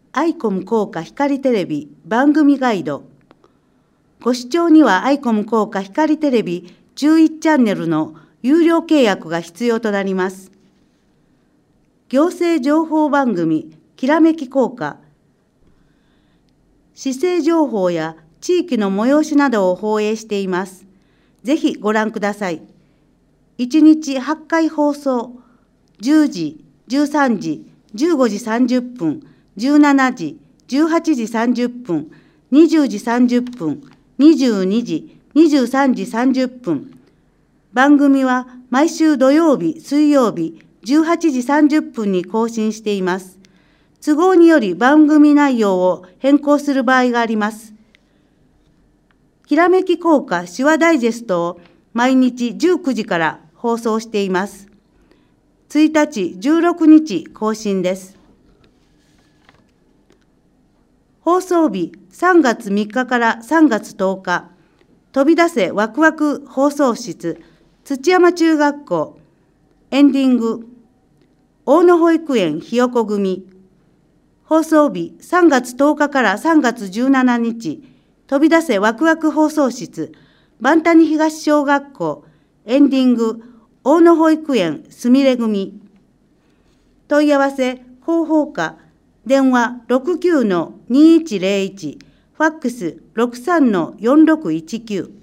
アイコム効果光テレビ番組ガイド。ご視聴にはアイコム効果光テレビ11チャンネルの有料契約が必要となります。行政情報番組きらめき効果。市政情報や地域の催しなどを放映しています。ぜひご覧ください。1日8回放送。10時、13時、15時30分、17時、18時30分、20時30分、22時、23時30分。番組は毎週土曜日、水曜日、18時30分に更新しています。都合により番組内容を変更する場合があります。きらめき効果手話ダイジェストを毎日19時から放送しています。1日、16日更新です。放送日3月3日から3月10日、飛び出せワクワク放送室、土山中学校、エンディング、大野保育園ひよこ組。放送日3月10日から3月17日、飛び出せワクワク放送室、万谷東小学校、エンディング、大野保育園すみれ組。問い合わせ、方法課、電話 69-2101、ファックス 63-4619。